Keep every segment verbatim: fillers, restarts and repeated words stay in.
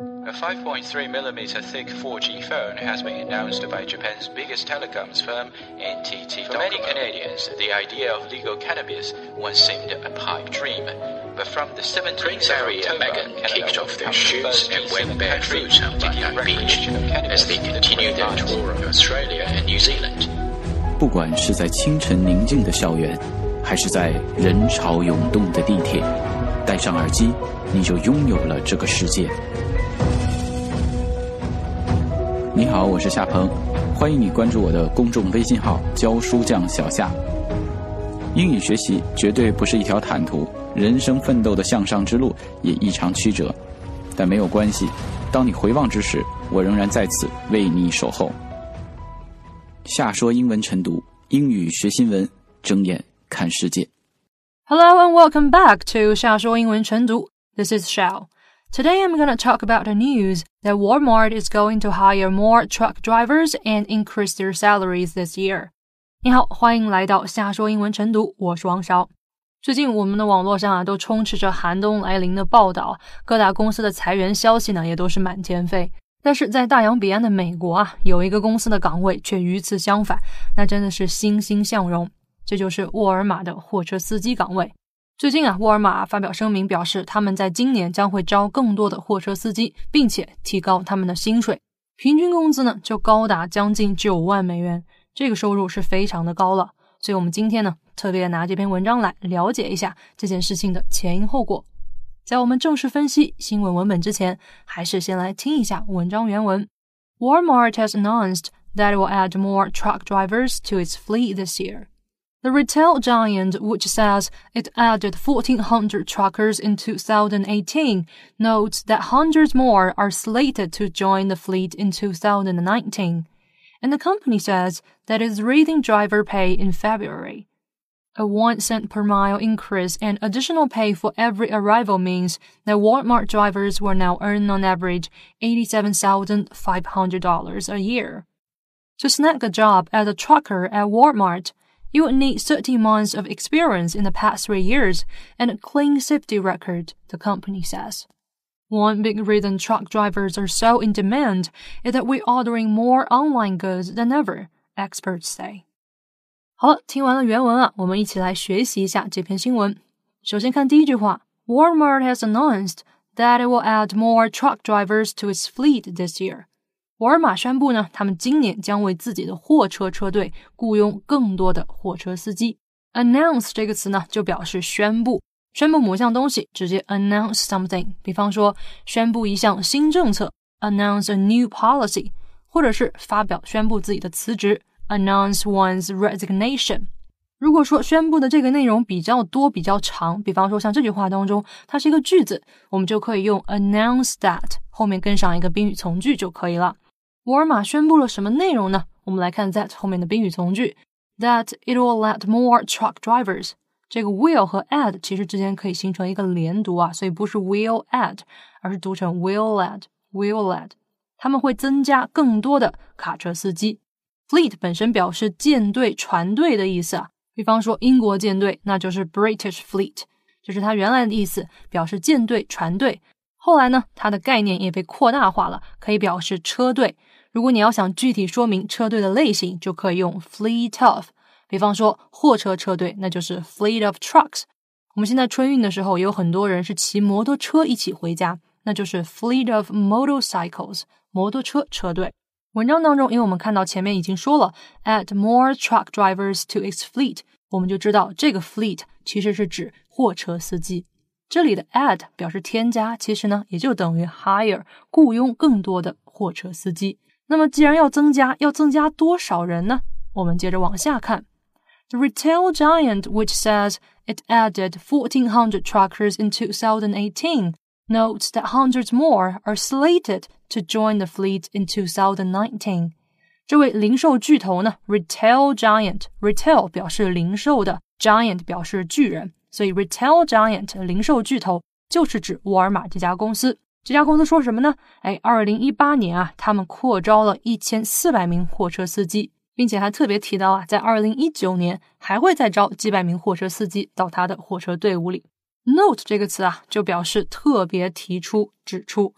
A five point three millimeter thick four G phone has been announced by Japan's biggest telecoms firm, N T T. For many Canadians, the idea of legal cannabis once seemed a pipe dream. But from the seventeenth of Harry and October, Meghan Canada kicked off their becomes the shoes first and G went seven barefoot country on to give Backpack Beach recognition of cannabis as they in the continue their twenty-ninth. tour of Australia and New Zealand. 不管是在清晨宁静的校园，还是在人潮涌动的地铁，戴上耳机，你就拥有了这个世界。你好，我是夏鹏，欢迎你关注我的公众微信号教书匠小夏。英语学习绝对不是一条坦途，人生奋斗的向上之路也异常曲折，但没有关系，当你回望之时，我仍然在此为你守候。夏说英文晨读，英语学新闻，睁眼看世界。 Hello and welcome back to 夏说英文晨读. This is Xiao.Today I'm going to talk about the news that Walmart is going to hire more truck drivers and increase their salaries this year. 你好，欢迎来到夏说英文晨读，我是王韶。最近我们的网络上啊，都充斥着寒冬来临的报道，各大公司的裁员消息呢，也都是满天飞。但是在大洋彼岸的美国啊，有一个公司的岗位却与此相反，那真的是欣欣向荣，这就是沃尔玛的货车司机岗位。最近啊，沃尔玛发表声明表示，他们在今年将会招更多的货车司机，并且提高他们的薪水，平均工资呢就高达将近九万美元，这个收入是非常的高了。所以我们今天呢，特别拿这篇文章来了解一下这件事情的前因后果。在我们正式分析新闻文本之前，还是先来听一下文章原文。Walmart has announced that it will add more truck drivers to its fleet this year.The retail giant, which says it added fourteen hundred truckers in two thousand eighteen, notes that hundreds more are slated to join the fleet in two thousand nineteen. And the company says that it is raising driver pay in February. A one cent per mile increase and additional pay for every arrival means that Walmart drivers will now earn on average eighty-seven thousand five hundred dollars a year. To snag a job as a trucker at Walmart,You would need thirty months of experience in the past three years and a clean safety record, the company says. One big reason truck drivers are so in demand is that we're ordering more online goods than ever, experts say. 好了，听完了原文啊，我们一起来学习一下这篇新闻。首先看第一句话 Walmart has announced that it will add more truck drivers to its fleet this year.沃尔玛宣布呢，他们今年将为自己的货车车队雇佣更多的货车司机。Announce 这个词呢，就表示宣布，宣布某项东西，直接 announce something。比方说，宣布一项新政策 ，announce a new policy， 或者是发表宣布自己的辞职 ，announce one's resignation。如果说宣布的这个内容比较多、比较长，比方说像这句话当中，它是一个句子，我们就可以用 announce that， 后面跟上一个宾语从句就可以了。沃尔玛宣布了什么内容呢？我们来看 that 后面的宾语从句 that it will add more truck drivers。 这个 will 和 add 其实之间可以形成一个连读啊，所以不是 will add， 而是读成 will add will add。 他们会增加更多的卡车司机。 Fleet 本身表示舰队、船队的意思啊，比方说英国舰队那就是 British Fleet， 这是它原来的意思，表示舰队、船队。后来呢，它的概念也被扩大化了，可以表示车队。如果你要想具体说明车队的类型，就可以用 fleet of。 比方说货车车队，那就是 fleet of trucks。 我们现在春运的时候，也有很多人是骑摩托车一起回家，那就是 fleet of motorcycles， 摩托车车队。文章当中，因为我们看到前面已经说了 add more truck drivers to its fleet， 我们就知道这个 fleet 其实是指货车司机。这里的 add 表示添加，其实呢也就等于 hire， 雇佣更多的货车司机。那么既然要增加，要增加多少人呢？我们接着往下看。The retail giant, which says it added fourteen hundred truckers in two thousand eighteen, notes that hundreds more are slated to join the fleet in two thousand nineteen. 这位零售巨头呢 ，retail giant， retail 表示零售的 ，giant 表示巨人，所以 retail giant 零售巨头就是指沃尔玛这家公司。这家公司说什么呢？哎，二零一八年啊，他们扩招了一千四百名货车司机，并且还特别提到啊，在二零一九年还会再招几百名货车司机到他的货车队伍里。Note 这个词啊，就表示特别提出、指出。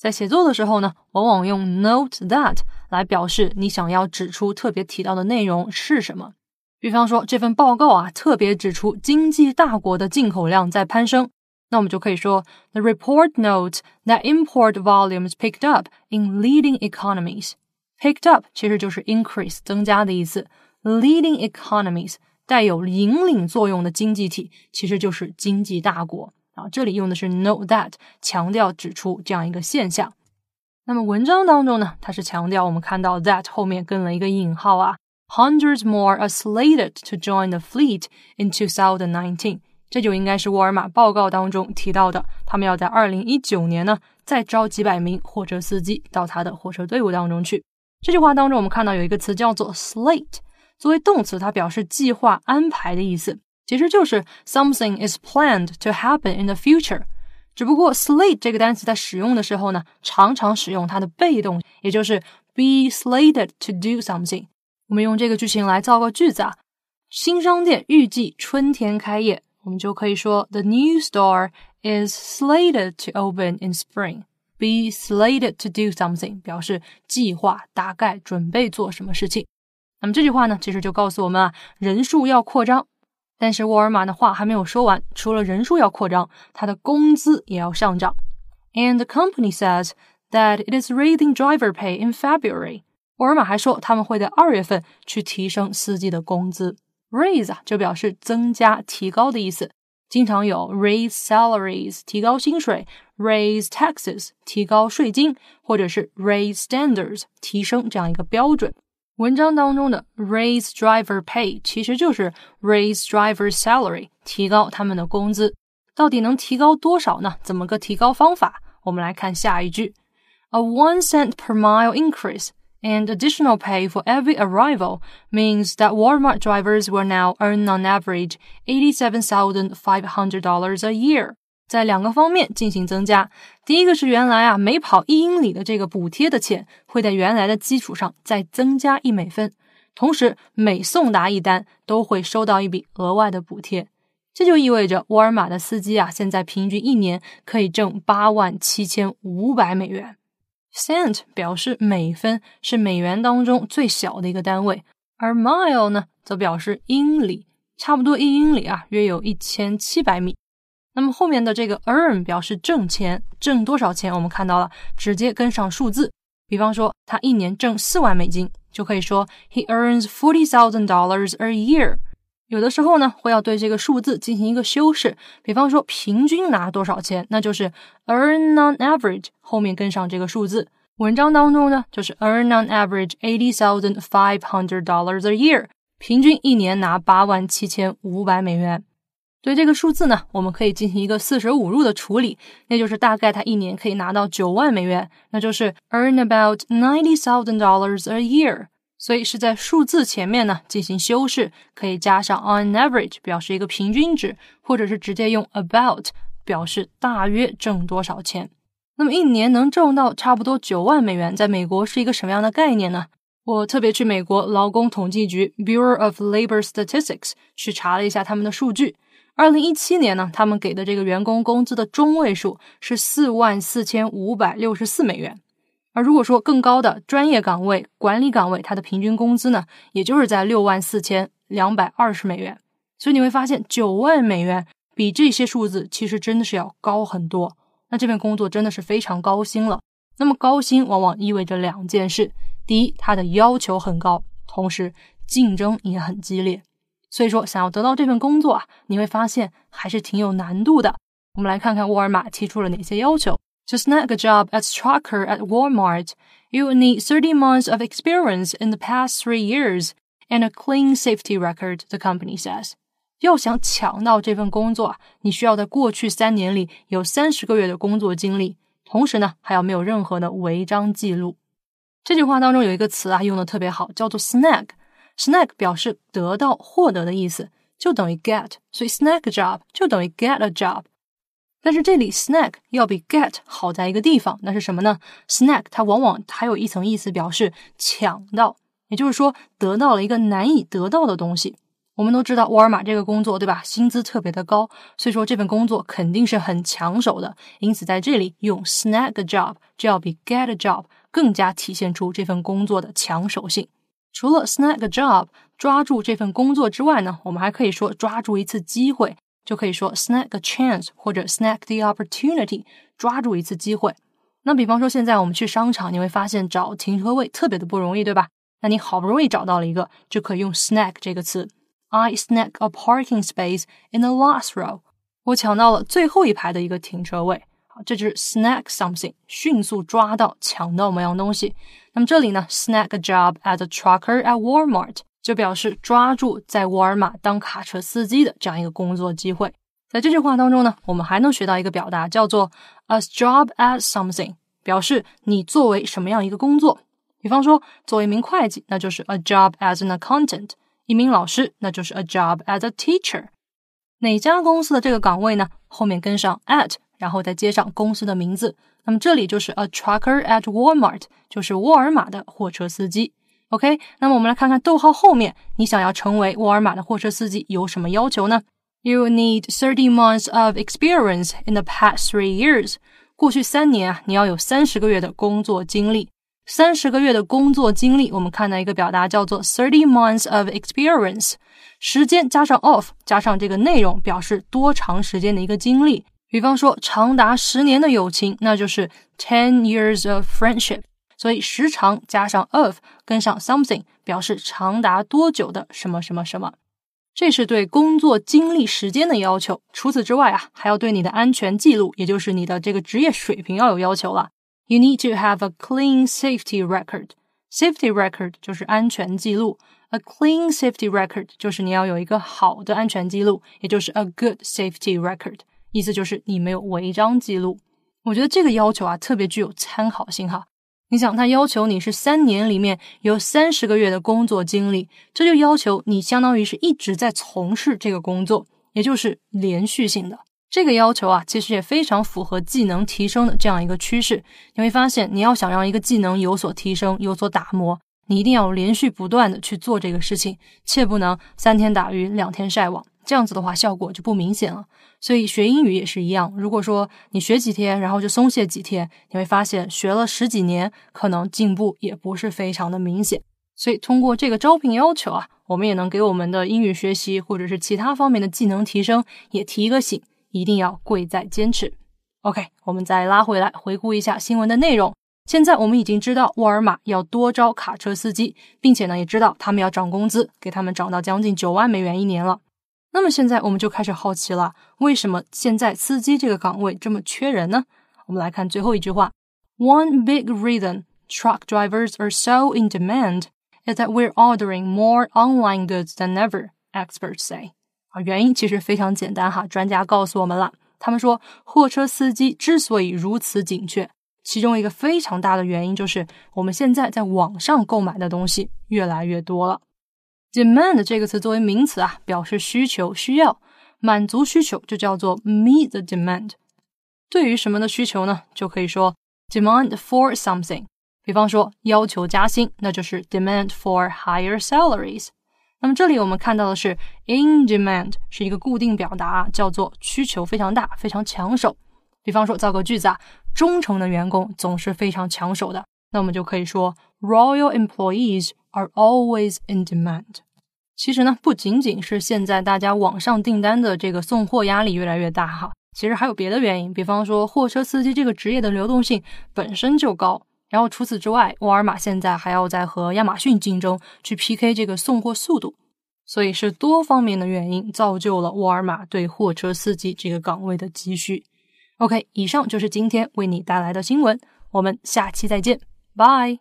在写作的时候呢，往往用 note that 来表示你想要指出特别提到的内容是什么。比方说这份报告啊，特别指出经济大国的进口量在攀升，那我们就可以说 The report notes that import volumes picked up in leading economies. Picked up 其实就是 increase 增加的意思， leading economies 带有引领作用的经济体其实就是经济大国啊，这里用的是 note that 强调指出这样一个现象。那么文章当中呢，它是强调我们看到 that 后面跟了一个引号啊，Hundreds more are slated to join the fleet in two thousand nineteen. 这就应该是沃尔玛报告当中提到的，他们要在二零一九年呢再招几百名货车司机到他的货车队伍当中去。这句话当中我们看到有一个词叫做 slate， 作为动词它表示计划安排的意思，其实就是 something is planned to happen in the future。 只不过 slate 这个单词在使用的时候呢，常常使用它的被动，也就是 be slated to do something。我们用这个句型来造个句子啊，新商店预计春天开业，我们就可以说 The new store is slated to open in spring. Be slated to do something 表示计划大概准备做什么事情。那么这句话呢，其实就告诉我们啊，人数要扩张。但是沃尔玛的话还没有说完，除了人数要扩张，它的工资也要上涨。And the company says that it is raising driver pay in February.沃尔玛还说他们会在二月份去提升司机的工资。 raise 啊，就表示增加提高的意思，经常有 raise salaries 提高薪水， raise taxes 提高税金，或者是 raise standards 提升这样一个标准。文章当中的 raise driver pay 其实就是 raise driver salary 提高他们的工资。到底能提高多少呢？怎么个提高方法？我们来看下一句 A one cent per mile increase and additional pay for every arrival means that Walmart drivers will now earn on average eighty-seven thousand five hundred dollars a year. 在两个方面进行增加。第一个是原来啊每跑一英里的这个补贴的钱会在原来的基础上再增加一美分，同时每送达一单都会收到一笔额外的补贴。这就意味着沃尔玛的司机啊现在平均一年可以挣八万七千五百美元。Cent 表示美分，是美元当中最小的一个单位，而 mile 呢则表示英里，差不多一英里啊约有一千七百米。那么后面的这个 earn 表示挣钱，挣多少钱我们看到了，直接跟上数字。比方说他一年挣四万美金，就可以说 He earns forty thousand dollars a year。有的时候呢会要对这个数字进行一个修饰，比方说平均拿多少钱，那就是 earn on average 后面跟上这个数字。文章当中呢就是 earn on average eighty thousand five hundred dollars a year， 平均一年拿八万七千五百美元。对这个数字呢我们可以进行一个四舍五入的处理，那就是大概他一年可以拿到九万美元，那就是 earn about ninety thousand dollars a year。所以是在数字前面呢进行修饰，可以加上 on average 表示一个平均值，或者是直接用 about 表示大约挣多少钱。那么一年能挣到差不多九万美元，在美国是一个什么样的概念呢？我特别去美国劳工统计局 Bureau of Labor Statistics 去查了一下他们的数据。二零一七年呢他们给的这个员工工资的中位数是四万四千五百六十四美元。而如果说更高的专业岗位、管理岗位，它的平均工资呢，也就是在六万四千两百二十美元。所以你会发现九万美元比这些数字其实真的是要高很多。那这份工作真的是非常高薪了。那么高薪往往意味着两件事，第一，它的要求很高，同时竞争也很激烈。所以说想要得到这份工作啊，你会发现还是挺有难度的。我们来看看沃尔玛提出了哪些要求。To snag a job as trucker at Walmart, you will need thirty months of experience in the past three years and a clean safety record, the company says. 要想抢到这份工作，你需要在过去三年里有三十个月的工作经历，同时呢，还要没有任何的违章记录。这句话当中有一个词啊，用的特别好，叫做 snag。snag 表示得到、获得的意思，就等于 get， 所以 snag a job 就等于 get a job。但是这里 snag 要比 get 好在一个地方，那是什么呢？ snag 它往往还有一层意思，表示抢到，也就是说得到了一个难以得到的东西。 我们都知道沃尔玛这个工作，对吧？薪资特别的高，所以说这份工作肯定是很抢手的。因此在这里用 snag a job 就要比 get a job 更加体现出这份工作的抢手性。除了 snag a job 抓住这份工作之外呢，我们还可以说抓住一次机会，就可以说 snag a chance 或者 snag the opportunity 抓住一次机会。那比方说现在我们去商场，你会发现找停车位特别的不容易，对吧？那你好不容易找到了一个，就可以用 snag 这个词。I snag a parking space in the last row. 我抢到了最后一排的一个停车位。这就是 snag something， 迅速抓到、抢到某样东西。那么这里呢 snag a job as a trucker at Walmart 就表示抓住在沃尔玛当卡车司机的这样一个工作机会。在这句话当中呢，我们还能学到一个表达，叫做 a job as something， 表示你作为什么样一个工作。比方说作为一名会计，那就是 a job as an accountant，一名老师，那就是 a job as a teacher。 哪家公司的这个岗位呢，后面跟上 at， 然后再接上公司的名字，那么这里就是 a trucker at Walmart， 就是沃尔玛的货车司机。 OK， 那么我们来看看逗号后面，你想要成为沃尔玛的货车司机有什么要求呢？ You need thirty months of experience in the past three years。 过去三年啊，你要有三十个月的工作经历。三十个月的工作经历，我们看到一个表达叫做 thirty months of experience， 时间加上 of 加上这个内容，表示多长时间的一个经历。比方说长达十年的友情，那就是 ten years of friendship， 所以时长加上 of 跟上 something 表示长达多久的什么什么什么。这是对工作经历时间的要求。除此之外啊，还要对你的安全记录，也就是你的这个职业水平要有要求了。You need to have a clean safety record. Safety record 就是安全记录。A clean safety record 就是你要有一个好的安全记录，也就是 a good safety record， 意思就是你没有违章记录。我觉得这个要求啊特别具有参考性哈。你想他要求你是三年里面有三十个月的工作经历，这就要求你相当于是一直在从事这个工作，也就是连续性的。这个要求啊，其实也非常符合技能提升的这样一个趋势。你会发现，你要想让一个技能有所提升、有所打磨，你一定要连续不断的去做这个事情，切不能三天打鱼两天晒网，这样子的话效果就不明显了。所以学英语也是一样，如果说你学几天然后就松懈几天，你会发现学了十几年，可能进步也不是非常的明显。所以通过这个招聘要求啊，我们也能给我们的英语学习或者是其他方面的技能提升也提一个醒，一定要贵在坚持。 OK， 我们再拉回来回顾一下新闻的内容。现在我们已经知道沃尔玛要多招卡车司机，并且呢也知道他们要涨工资，给他们涨到将近九万美元一年了。那么现在我们就开始好奇了，为什么现在司机这个岗位这么缺人呢？我们来看最后一句话， One big reason truck drivers are so in demand is that we're ordering more online goods than ever, experts say。 啊，原因其实非常简单哈，专家告诉我们了，他们说货车司机之所以如此紧缺，其中一个非常大的原因就是我们现在在网上购买的东西越来越多了。Demand 这个词作为名词啊，表示需求、需要，满足需求就叫做 meet the demand。 对于什么的需求呢？就可以说 demand for something。 比方说要求加薪，那就是 demand for higher salaries。 那么这里我们看到的是 in demand 是一个固定表达，叫做需求非常大、非常抢手。比方说造个句子啊，忠诚的员工总是非常抢手的，那我们就可以说 Royal employees are always in demand。 其实呢，不仅仅是现在大家网上订单的这个送货压力越来越大哈，其实还有别的原因。比方说货车司机这个职业的流动性本身就高，然后除此之外，沃尔玛现在还要在和亚马逊竞争，去 P K 这个送货速度，所以是多方面的原因造就了沃尔玛对货车司机这个岗位的急需。 OK， 以上就是今天为你带来的新闻，我们下期再见， Bye。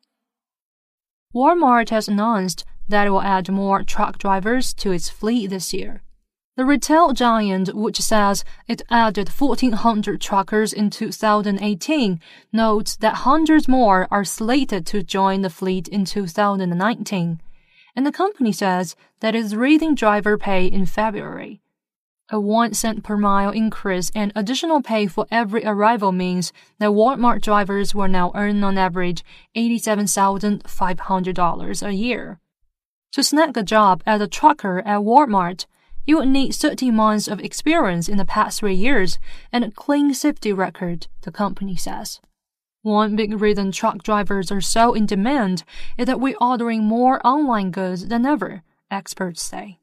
Walmart has announced that it will add more truck drivers to its fleet this year. The retail giant, which says it added fourteen hundred truckers in two thousand eighteen, notes that hundreds more are slated to join the fleet in two thousand nineteen. And the company says that it's raising driver pay in February. A one cent per mile increase and additional pay for every arrival means that Walmart drivers will now earn on average eighty-seven thousand five hundred dollars a year. To snag a job as a trucker at Walmart, you would need thirty months of experience in the past three years and a clean safety record, the company says. One big reason truck drivers are so in demand is that we're ordering more online goods than ever, experts say.